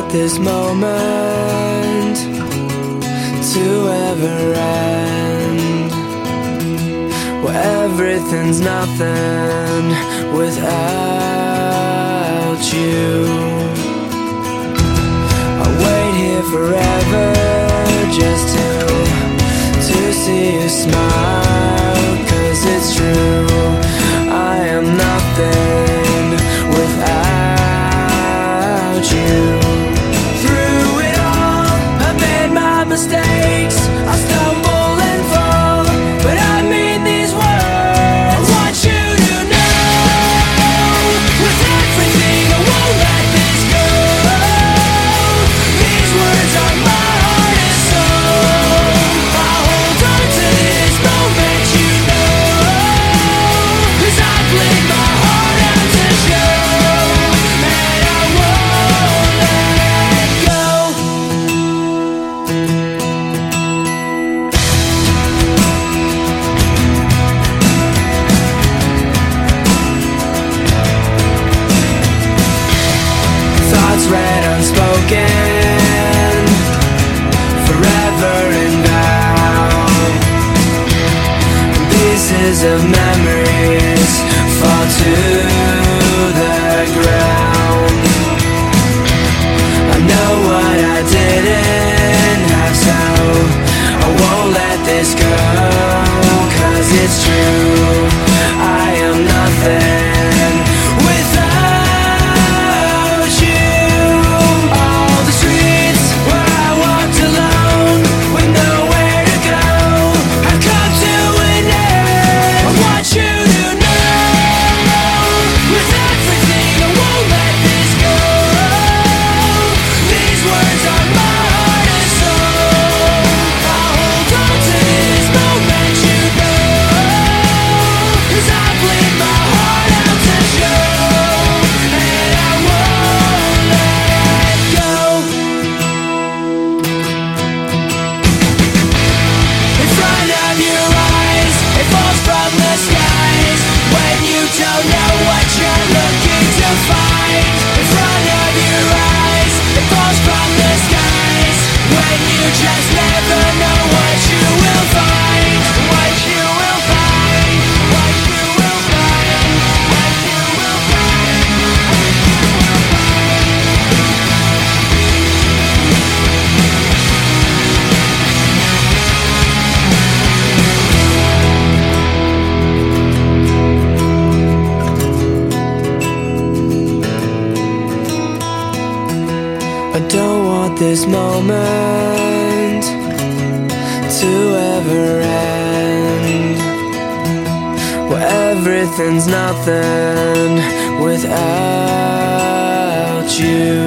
this moment to ever end, where everything's nothing without you. I'll wait here forever just to see you smile, 'cause it's true, I am nothing without you. Through it all, I made my mistakes, I stumble and fall, but I mean these words. I want you to know, with everything I won't let this go. These words are my heart and soul. I'll hold on to this moment, you know, 'cause I played my heart out to show, and I won't let go. Thoughts read unspoken, forever and now. Pieces of memories fall to the ground. I know what I didn't have, so I won't let this go, 'cause it's true, I am nothing without you. All the streets where I walked alone with nowhere to go have come to an end. I want you to know, with everything I won't let this go. These words are my heart and soul. I'll hold on to this moment, you know, 'cause I played my heart out to show, and I won't let go. In front of your eyes, it falls from the skies when you don't know what you're looking to find. In front of your eyes, it falls from the skies when you just never know what you will find. What you will find, what you will find, what you will find, what you will find. I don't want this moment to ever end, where everything's nothing without you.